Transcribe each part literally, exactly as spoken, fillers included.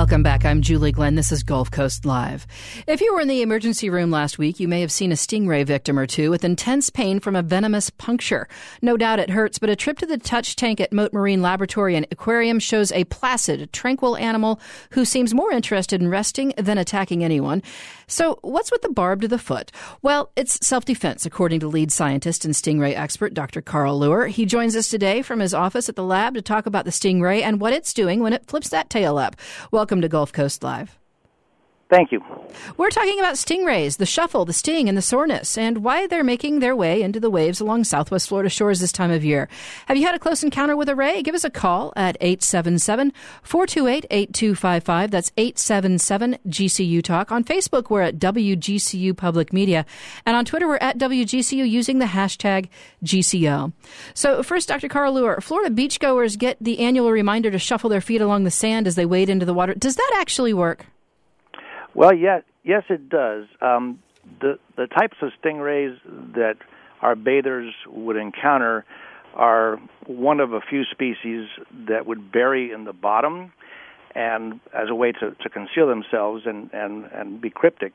Welcome back. I'm Julie Glenn. This is Gulf Coast Live. If you were in the emergency room last week, you may have seen a stingray victim or two with intense pain from a venomous puncture. No doubt it hurts, but a trip to the touch tank at Mote Marine Laboratory and Aquarium shows a placid, tranquil animal who seems more interested in resting than attacking anyone. So what's with the barb to the foot? Well, it's self-defense, according to lead scientist and stingray expert Doctor Carl Luer. He joins us today from his office at the lab to talk about the stingray and what it's doing when it flips that tail up. Welcome to Gulf Coast Live. Thank you. We're talking about stingrays, the shuffle, the sting, and the soreness, and why they're making their way into the waves along southwest Florida shores this time of year. Have you had a close encounter with a ray? Give us a call at eight seven seven, four two eight, eight two five five. That's eight seven seven G C U Talk. On Facebook, we're at W G C U Public Media. And on Twitter, we're at W G C U using the hashtag G C O. So first, Doctor Carl Luer, Florida beachgoers get the annual reminder to shuffle their feet along the sand as they wade into the water. Does that actually work? Well, yeah, yes, it does. Um, the the types of stingrays that our bathers would encounter are one of a few species that would bury in the bottom and as a way to, to conceal themselves and, and, and be cryptic.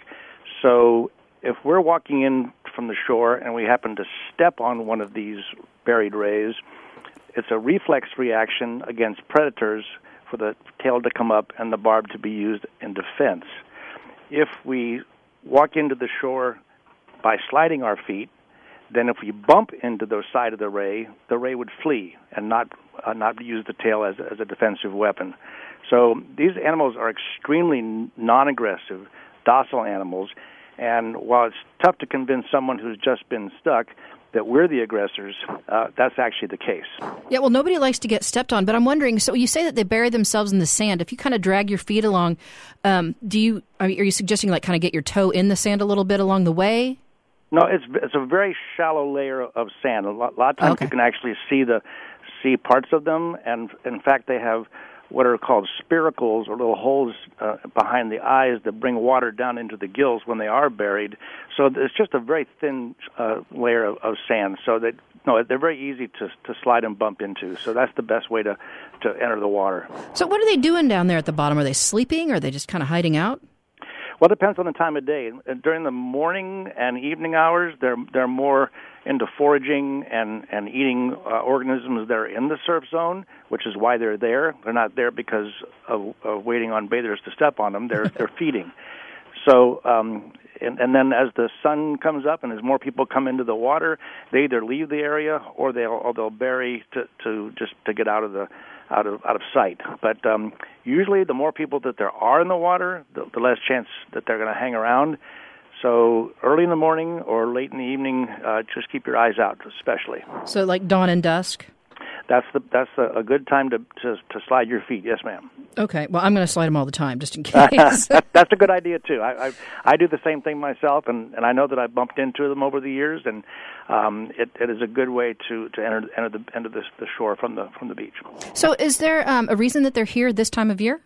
So if we're walking in from the shore and we happen to step on one of these buried rays, it's a reflex reaction against predators for the tail to come up and the barb to be used in defense. If we walk into the shore by sliding our feet, then if we bump into the side of the ray, the ray would flee and not uh, not use the tail as, as a defensive weapon. So these animals are extremely non-aggressive, docile animals, and while it's tough to convince someone who's just been stuck that we're the aggressors, uh, that's actually the case. Yeah, well, nobody likes to get stepped on, but I'm wondering, so you say that they bury themselves in the sand. If you kind of drag your feet along, um, do you are you suggesting like kind of get your toe in the sand a little bit along the way? No, it's it's a very shallow layer of sand. A lot, a lot of times okay. you can actually see the see parts of them, and in fact they have what are called spiracles, or little holes uh, behind the eyes that bring water down into the gills when they are buried. So it's just a very thin uh, layer of, of sand. So that no, they're very easy to to slide and bump into. So that's the best way to, to enter the water. So what are they doing down there at the bottom? Are they sleeping? Or are they just kind of hiding out? Well, it depends on the time of day. During the morning and evening hours, they're they're more into foraging and, and eating uh, organisms that are in the surf zone, which is why they're there. They're not there because of, of waiting on bathers to step on them. They're they're feeding. So, um, and, and then as the sun comes up and as more people come into the water, they either leave the area or they'll or they'll bury to, to just to get out of the out of out of sight. But um, usually, the more people that there are in the water, the, the less chance that they're going to hang around. So early in the morning or late in the evening, uh, just keep your eyes out, especially. So like dawn and dusk? That's the that's a, a good time to, to to slide your feet. Yes, ma'am. Okay. Well, I'm going to slide them all the time, just in case. That's a good idea too. I, I I do the same thing myself, and, and I know that I bumped into them over the years, and um, it, it is a good way to, to enter enter the enter the, the shore from the from the beach. So, is there um, a reason that they're here this time of year?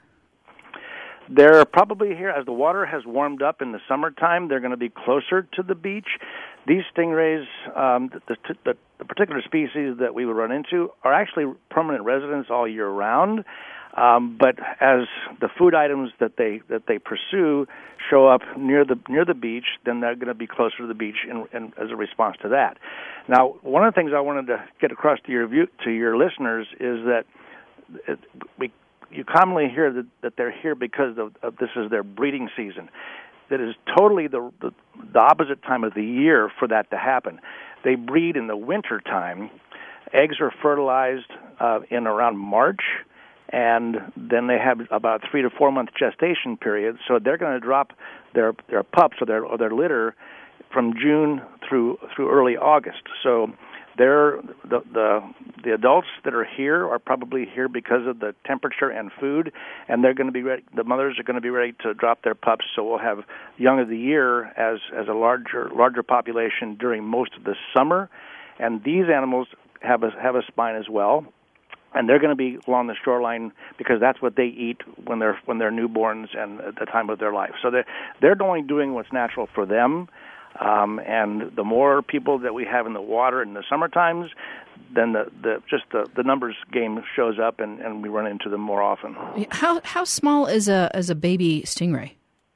They're probably here as the water has warmed up in the summertime. They're going to be closer to the beach. These stingrays, um, the, the, the particular species that we would run into, are actually permanent residents all year round. Um, but as the food items that they that they pursue show up near the near the beach, then they're going to be closer to the beach in, in, as a response to that. Now, one of the things I wanted to get across to your view, to your listeners is that it, we. You commonly hear that, that they're here because of, of this is their breeding season. That is totally the, the the opposite time of the year for that to happen. They breed in the winter time. Eggs are fertilized uh, in around March, and then they have about a three to four month gestation period. So they're going to drop their their pups or their or their litter from June through through early August. So They're, the, the the adults that are here are probably here because of the temperature and food, and they're going to be ready. The mothers are going to be ready to drop their pups. So we'll have young of the year as as a larger larger population during most of the summer, and these animals have a have a spine as well, and they're going to be along the shoreline because that's what they eat when they're when they're newborns and at the time of their life. So they're they're only doing what's natural for them. Um, and the more people that we have in the water in the summer times, then the, the just the, the numbers game shows up, and, and we run into them more often. How how small is a is a baby stingray?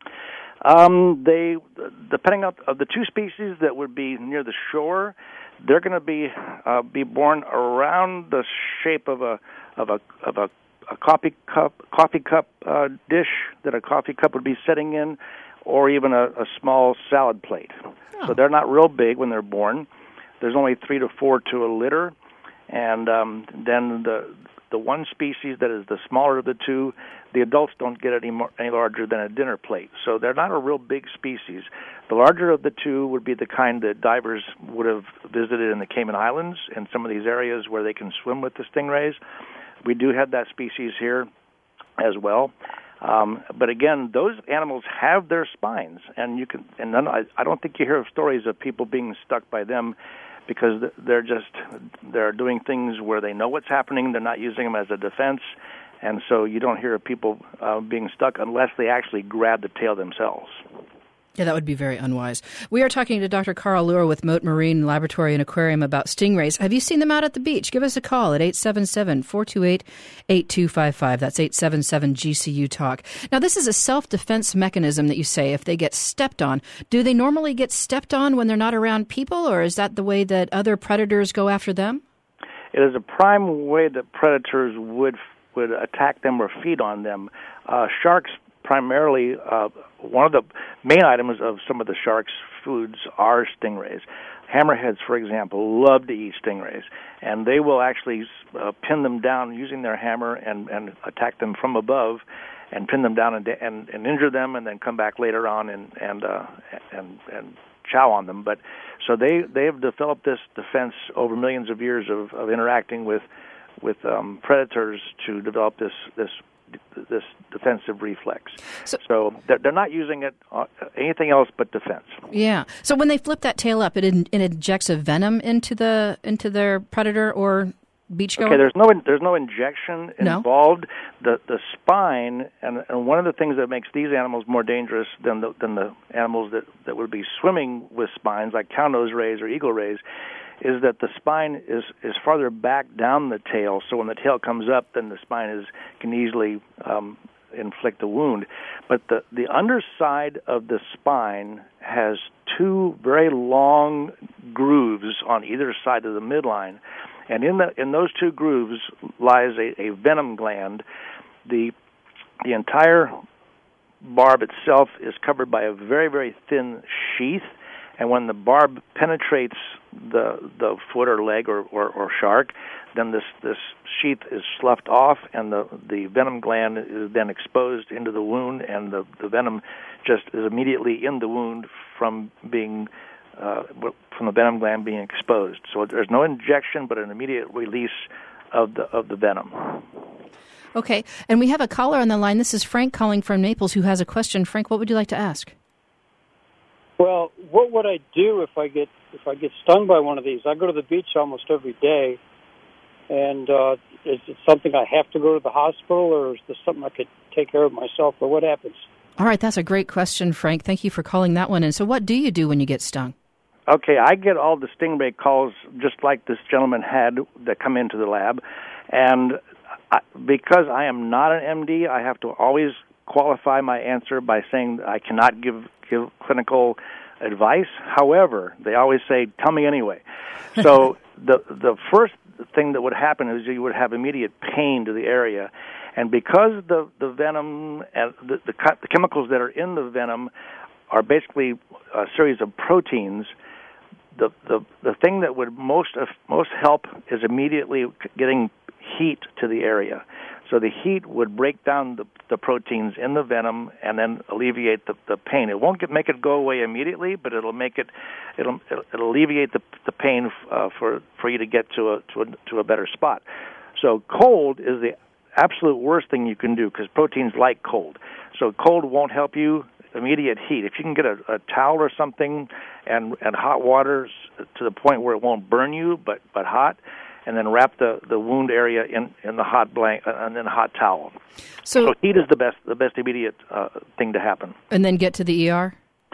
Um, they, depending on of the two species that would be near the shore, they're going to be uh, be born around the shape of a of a of a, a coffee cup coffee cup uh, dish that a coffee cup would be sitting in, or even a, a small salad plate. Oh. So they're not real big when they're born. There's only three to four to a litter, and um, then the the one species that is the smaller of the two, the adults don't get any more, any larger than a dinner plate. So they're not a real big species. The larger of the two would be the kind that divers would have visited in the Cayman Islands and some of these areas where they can swim with the stingrays. We do have that species here as well. Um, but again, those animals have their spines, and you can. And none, I, I don't think you hear of stories of people being stuck by them, because they're just they're doing things where they know what's happening. They're not using them as a defense, and so you don't hear of people uh, being stuck unless they actually grab the tail themselves. Yeah, that would be very unwise. We are talking to Doctor Carl Luer with Mote Marine Laboratory and Aquarium about stingrays. Have you seen them out at the beach? Give us a call at eight seven seven, four two eight, eight two five five. That's eight seven seven G C U Talk. Now, this is a self-defense mechanism that you say if they get stepped on. Do they normally get stepped on when they're not around people, or is that the way that other predators go after them? It is a prime way that predators would would attack them or feed on them. Uh, sharks primarily, uh, one of the main items of some of the sharks' foods are stingrays. Hammerheads, for example, love to eat stingrays, and they will actually uh, pin them down using their hammer and, and attack them from above, and pin them down and, and, and injure them, and then come back later on and and uh, and, and chow on them. But so they they have developed this defense over millions of years of, of interacting with with um, predators to develop this this. this defensive reflex. So, so they're, they're not using it uh, anything else but defense. Yeah. So when they flip that tail up, it, in, it injects a venom into the into their predator or beachgoer? Okay, there's no there's no injection involved. No? The the spine, and, and one of the things that makes these animals more dangerous than the than the animals that, that would be swimming with spines, like cow-nose rays or eagle rays, is that the spine is, is farther back down the tail, so when the tail comes up, then the spine is can easily um, inflict a wound. But the, the underside of the spine has two very long grooves on either side of the midline, and in the in those two grooves lies a, a venom gland. The the entire barb itself is covered by a very, very thin sheath, and when the barb penetrates the the foot or leg or, or, or shark, then this, this sheath is sloughed off, and the, the venom gland is then exposed into the wound, and the, the venom just is immediately in the wound from being uh, from the venom gland being exposed. So there's no injection, but an immediate release of the of the venom. Okay, and we have a caller on the line. This is Frank calling from Naples, who has a question. Frank, what would you like to ask? Well, what would I do if I get if I get stung by one of these? I go to the beach almost every day, and uh, is it something I have to go to the hospital, or is this something I could take care of myself, or what happens? All right, that's a great question, Frank. Thank you for calling that one in. So what do you do when you get stung? Okay, I get all the stingray calls just like this gentleman had that come into the lab, and I, because I am not an M D, I have to always qualify my answer by saying I cannot give give clinical advice. However, they always say, "Tell me anyway." So the the first thing that would happen is you would have immediate pain to the area, and because the the venom and the, the, the chemicals that are in the venom are basically a series of proteins. The, the the thing that would most uh, most help is immediately getting heat to the area. So the heat would break down the, the proteins in the venom and then alleviate the, the pain. It won't get, make it go away immediately, but it'll make it it'll it'll, it'll alleviate the the pain uh, for for you to get to a to a to a better spot. So cold is the absolute worst thing you can do because proteins like cold. So cold won't help you. Immediate heat. If you can get a, a towel or something and and hot water to the point where it won't burn you, but, but hot, and then wrap the, the wound area in, in the hot blanket and then a hot towel. So, so heat is the best the best immediate uh, thing to happen. And then get to the E R?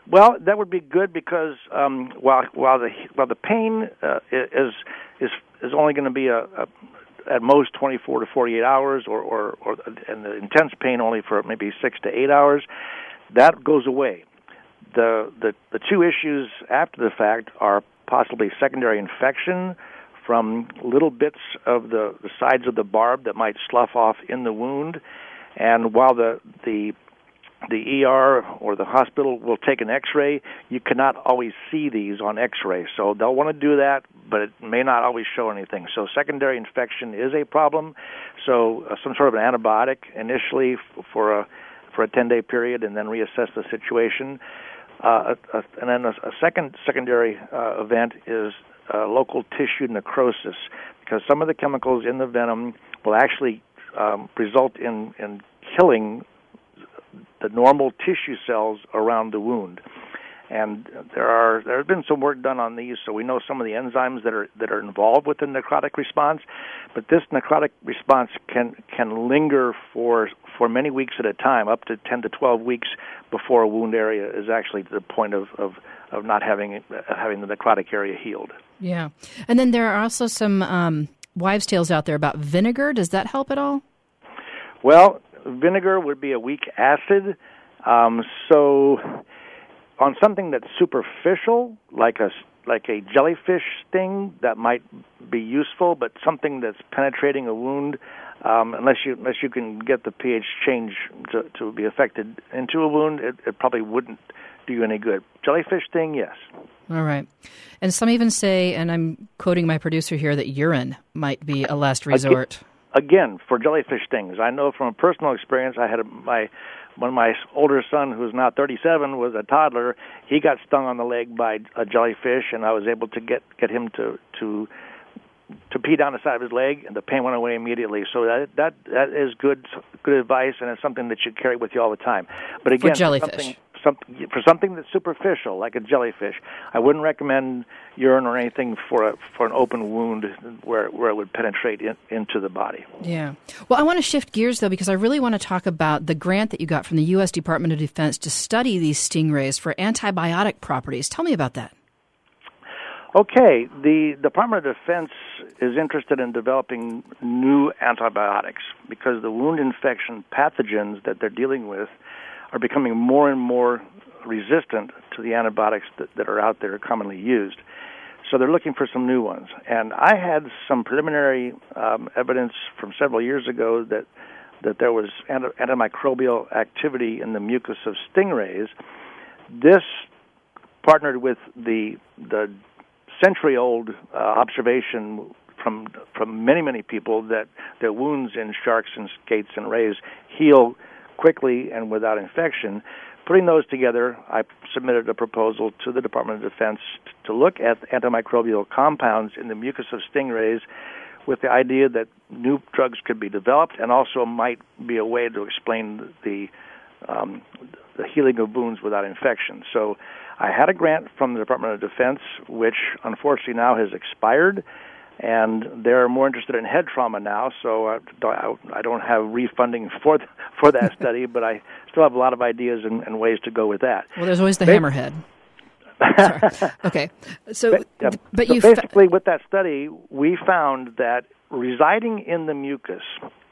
Well, that would be good because um, while while the while the pain uh, is is is only going to be a, a at most twenty-four to forty-eight hours, or, or or and the intense pain only for maybe six to eight hours, that goes away. The the the two issues after the fact are possibly secondary infection from little bits of the, the sides of the barb that might slough off in the wound, and while the the the E R or the hospital will take an X-ray, you cannot always see these on X-ray. So they'll want to do that, but it may not always show anything. So secondary infection is a problem. So uh, some sort of an antibiotic initially f- for a for a ten-day period, and then reassess the situation. Uh, a, a, and then a, a second secondary uh, event is uh, local tissue necrosis, because some of the chemicals in the venom will actually um, result in, in killing the normal tissue cells around the wound. And there are there has been some work done on these, so we know some of the enzymes that are that are involved with the necrotic response. But this necrotic response can can linger for for many weeks at a time, up to ten to twelve weeks before a wound area is actually to the point of of, of not having uh, having the necrotic area healed. Yeah, and then there are also some um, wives' tales out there about vinegar. Does that help at all? Well, vinegar would be a weak acid, um, so. On something that's superficial, like a like a jellyfish sting, that might be useful. But something that's penetrating a wound, um, unless you unless you can get the pH change to, to be affected into a wound, it, it probably wouldn't do you any good. Jellyfish sting, yes. All right. And some even say, and I'm quoting my producer here, that urine might be a last resort. Again, for jellyfish stings, I know from a personal experience. I had a, my When my older son, who's now thirty-seven, was a toddler, he got stung on the leg by a jellyfish, and I was able to get, get him to, to to pee down the side of his leg, and the pain went away immediately. So that that that is good good advice, and it's something that you carry with you all the time. But again, for jellyfish. Something, something, for something that's superficial, like a jellyfish, I wouldn't recommend urine or anything for a, for an open wound where where it would penetrate in, into the body. Yeah. Well, I want to shift gears, though, because I really want to talk about the grant that you got from the U S Department of Defense to study these stingrays for antibiotic properties. Tell me about that. Okay. The Department of Defense is interested in developing new antibiotics because the wound infection pathogens that they're dealing with are becoming more and more resistant to the antibiotics that, that are out there commonly used. So they're looking for some new ones. And I had some preliminary um, evidence from several years ago that that there was anti- antimicrobial activity in the mucus of stingrays. This partnered with the the century-old uh, observation from from many, many people that their wounds in sharks and skates and rays heal quickly and without infection. Putting those together, I submitted a proposal to the Department of Defense to look at antimicrobial compounds in the mucus of stingrays with the idea that new drugs could be developed and also might be a way to explain the um, the healing of wounds without infection. So I had a grant from the Department of Defense, which unfortunately now has expired, and they're more interested in head trauma now, so I don't have refunding for for that study, but I still have a lot of ideas and, and ways to go with that. Well, there's always the they, hammerhead. Sorry. Okay, so but, yeah. but so you basically fa- with that study, we found that residing in the mucus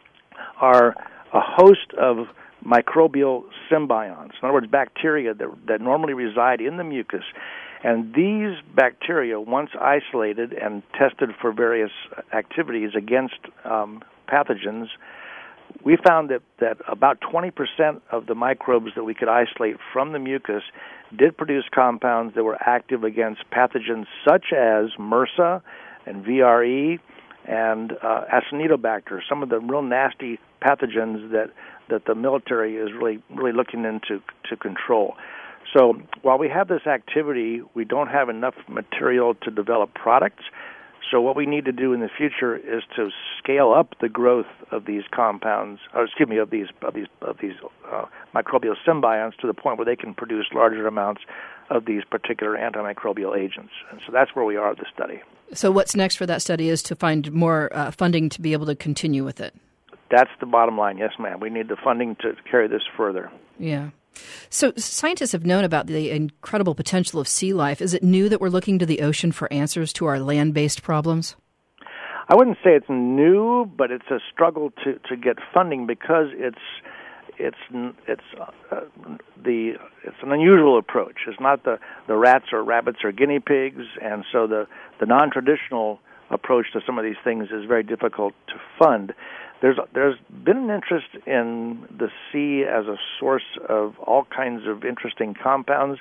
are a host of microbial symbionts. In other words, bacteria that, that normally reside in the mucus. And these bacteria, once isolated and tested for various activities against um, pathogens, we found that, that about twenty percent of the microbes that we could isolate from the mucus did produce compounds that were active against pathogens such as MRSA and V R E and uh, Acinetobacter, some of the real nasty pathogens that, that the military is really really looking into to control. So while we have this activity, we don't have enough material to develop products. So what we need to do in the future is to scale up the growth of these compounds, or excuse me, of these of these of these uh, microbial symbionts to the point where they can produce larger amounts of these particular antimicrobial agents. And so that's where we are with the study. So what's next for that study is to find more uh, funding to be able to continue with it. That's the bottom line. Yes, ma'am. We need the funding to carry this further. Yeah. So scientists have known about the incredible potential of sea life. Is it new that we're looking to the ocean for answers to our land-based problems? I wouldn't say it's new, but it's a struggle to, to get funding because it's it's it's uh, the it's an unusual approach. It's not the, the rats or rabbits or guinea pigs, and so the, the non-traditional approach to some of these things is very difficult to fund. There's there's been an interest in the sea as a source of all kinds of interesting compounds.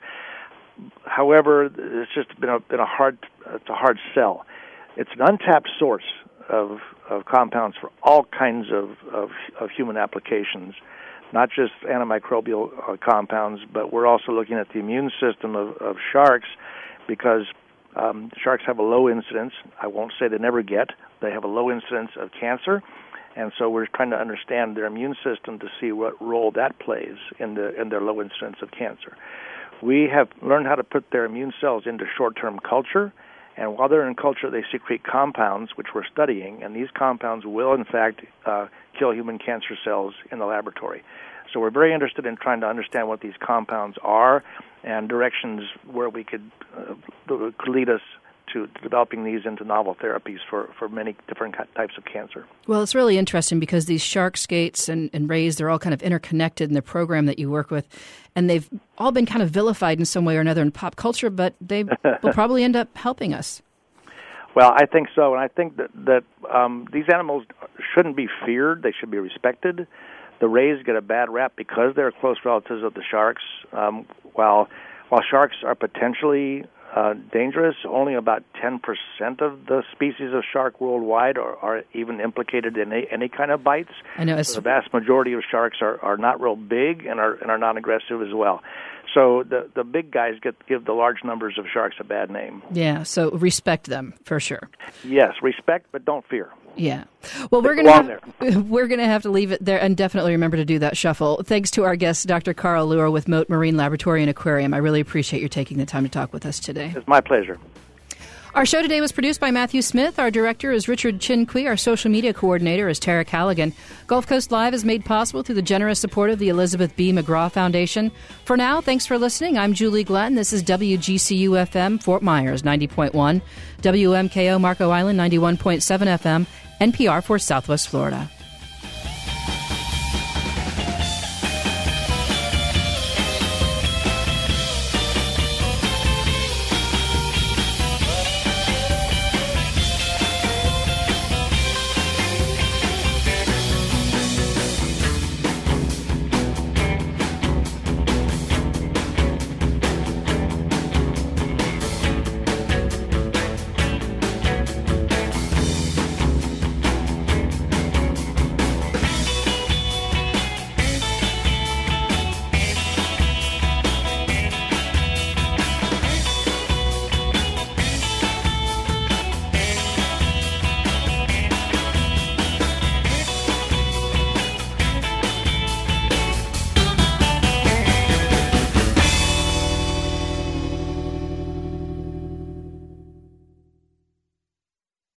However, it's just been a been a hard it's a hard sell. It's an untapped source of of compounds for all kinds of of, of human applications, not just antimicrobial uh, compounds, but we're also looking at the immune system of, of sharks because um, sharks have a low incidence. I won't say they never get. They have a low incidence of cancer. And so we're trying to understand their immune system to see what role that plays in the in their low incidence of cancer. We have learned how to put their immune cells into short-term culture, and while they're in culture, they secrete compounds, which we're studying, and these compounds will, in fact, uh, kill human cancer cells in the laboratory. So we're very interested in trying to understand what these compounds are and directions where we could, uh, could lead us to developing these into novel therapies for, for many different types of cancer. Well, it's really interesting because these shark skates and, and rays, they're all kind of interconnected in the program that you work with, and they've all been kind of vilified in some way or another in pop culture, but they will probably end up helping us. Well, I think so, and I think that, that um, these animals shouldn't be feared. They should be respected. The rays get a bad rap because they're close relatives of the sharks. Um, while while sharks are potentially uh, dangerous, only about ten percent of the species of shark worldwide are, are even implicated in any, any kind of bites. I know. So the vast majority of sharks are, are not real big and are and are non-aggressive as well. So the the big guys get give the large numbers of sharks a bad name. Yeah, so respect them for sure. Yes, respect, but don't fear. Yeah. Well, we're going to have, we're going to have to leave it there and definitely remember to do that shuffle. Thanks to our guest, Doctor Carl Luer with Mote Marine Laboratory and Aquarium. I really appreciate your taking the time to talk with us today. It's my pleasure. Our show today was produced by Matthew Smith. Our director is Richard Chinqui. Our social media coordinator is Tara Callaghan. Gulf Coast Live is made possible through the generous support of the Elizabeth B. McGraw Foundation. For now, thanks for listening. I'm Julie Glenn. This is W G C U F M, Fort Myers, ninety point one, W M K O Marco Island, ninety-one point seven F M, N P R for Southwest Florida.